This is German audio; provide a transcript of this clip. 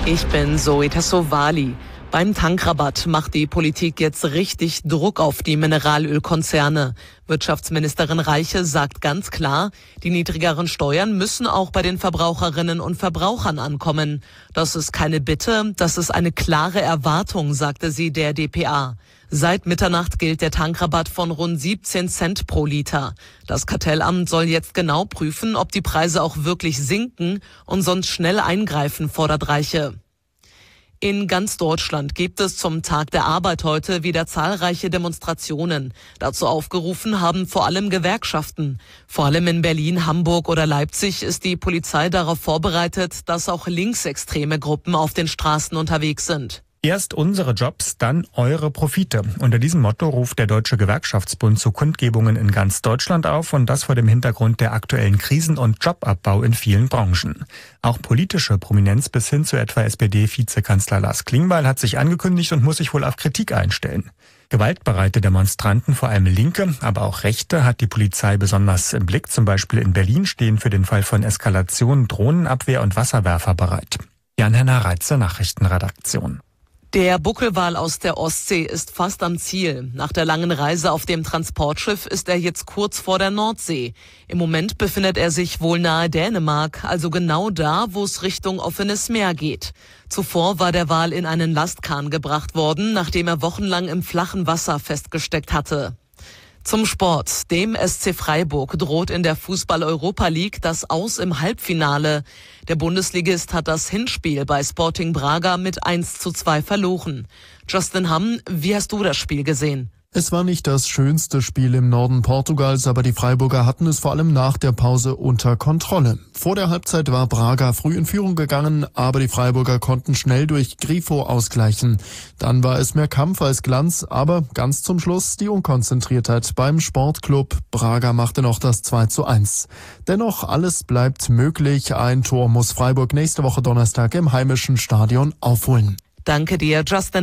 Ich bin Zoe Tassovali. Beim Tankrabatt macht die Politik jetzt richtig Druck auf die Mineralölkonzerne. Wirtschaftsministerin Reiche sagt ganz klar, die niedrigeren Steuern müssen auch bei den Verbraucherinnen und Verbrauchern ankommen. Das ist keine Bitte, das ist eine klare Erwartung, sagte sie der dpa. Seit Mitternacht gilt der Tankrabatt von rund 17 Cent pro Liter. Das Kartellamt soll jetzt genau prüfen, ob die Preise auch wirklich sinken und sonst schnell eingreifen, fordert Reiche. In ganz Deutschland gibt es zum Tag der Arbeit heute wieder zahlreiche Demonstrationen. Dazu aufgerufen haben vor allem Gewerkschaften. Vor allem in Berlin, Hamburg oder Leipzig ist die Polizei darauf vorbereitet, dass auch linksextreme Gruppen auf den Straßen unterwegs sind. Erst unsere Jobs, dann eure Profite. Unter diesem Motto ruft der Deutsche Gewerkschaftsbund zu Kundgebungen in ganz Deutschland auf und das vor dem Hintergrund der aktuellen Krisen und Jobabbau in vielen Branchen. Auch politische Prominenz bis hin zu etwa SPD-Vizekanzler Lars Klingbeil hat sich angekündigt und muss sich wohl auf Kritik einstellen. Gewaltbereite Demonstranten, vor allem Linke, aber auch Rechte, hat die Polizei besonders im Blick. Zum Beispiel in Berlin stehen für den Fall von Eskalation Drohnenabwehr und Wasserwerfer bereit. Jan-Henner Reitze, Nachrichtenredaktion. Der Buckelwal aus der Ostsee ist fast am Ziel. Nach der langen Reise auf dem Transportschiff ist er jetzt kurz vor der Nordsee. Im Moment befindet er sich wohl nahe Dänemark, also genau da, wo es Richtung offenes Meer geht. Zuvor war der Wal in einen Lastkahn gebracht worden, nachdem er wochenlang im flachen Wasser festgesteckt hatte. Zum Sport. Dem SC Freiburg droht in der Fußball-Europa League das Aus im Halbfinale. Der Bundesligist hat das Hinspiel bei Sporting Braga mit 1:2 verloren. Justin Hamm, wie hast du das Spiel gesehen? Es war nicht das schönste Spiel im Norden Portugals, aber die Freiburger hatten es vor allem nach der Pause unter Kontrolle. Vor der Halbzeit war Braga früh in Führung gegangen, aber die Freiburger konnten schnell durch Grifo ausgleichen. Dann war es mehr Kampf als Glanz, aber ganz zum Schluss die Unkonzentriertheit beim Sportclub. Braga machte noch das 2:1. Dennoch, alles bleibt möglich. Ein Tor muss Freiburg nächste Woche Donnerstag im heimischen Stadion aufholen. Danke dir, Justin.